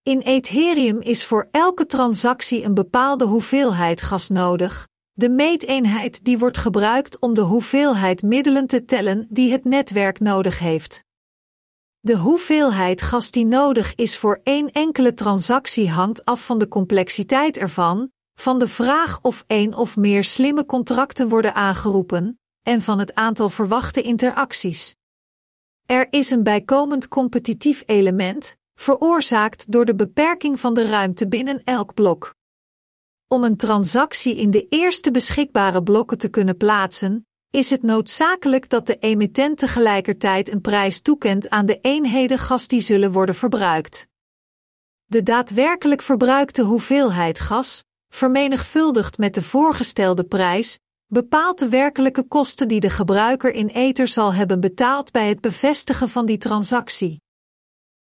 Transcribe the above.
In Ethereum is voor elke transactie een bepaalde hoeveelheid gas nodig, de meeteenheid die wordt gebruikt om de hoeveelheid middelen te tellen die het netwerk nodig heeft. De hoeveelheid gas die nodig is voor één enkele transactie hangt af van de complexiteit ervan, van de vraag of één of meer slimme contracten worden aangeroepen, en van het aantal verwachte interacties. Er is een bijkomend competitief element, veroorzaakt door de beperking van de ruimte binnen elk blok. Om een transactie in de eerste beschikbare blokken te kunnen plaatsen, is het noodzakelijk dat de emittent tegelijkertijd een prijs toekent aan de eenheden gas die zullen worden verbruikt. De daadwerkelijk verbruikte hoeveelheid gas, vermenigvuldigd met de voorgestelde prijs, bepaalt de werkelijke kosten die de gebruiker in ether zal hebben betaald bij het bevestigen van die transactie.